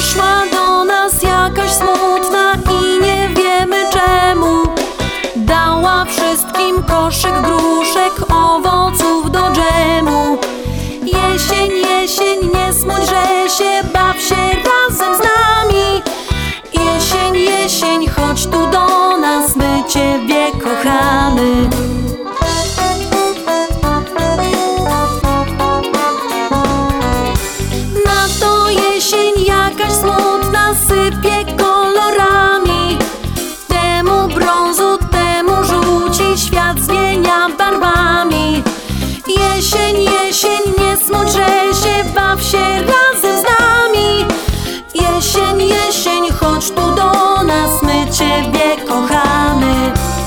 Przyszła do nas jakaś smutna i nie wiemy czemu. Dała wszystkim koszyk gruszek, owoców do dżemu. Jesień, jesień, nie smuć, że się, baw się razem z nami. Jesień, jesień, chodź tu do nas, my Ciebie kochamy. Na to jesień jakaś smutna sypie kolorami. Temu brązu, temu żółci, świat zmienia barwami. Jesień, jesień, nie smuć, że się, baw się razem z nami. Jesień, jesień, chodź tu do nas, my Ciebie kochamy.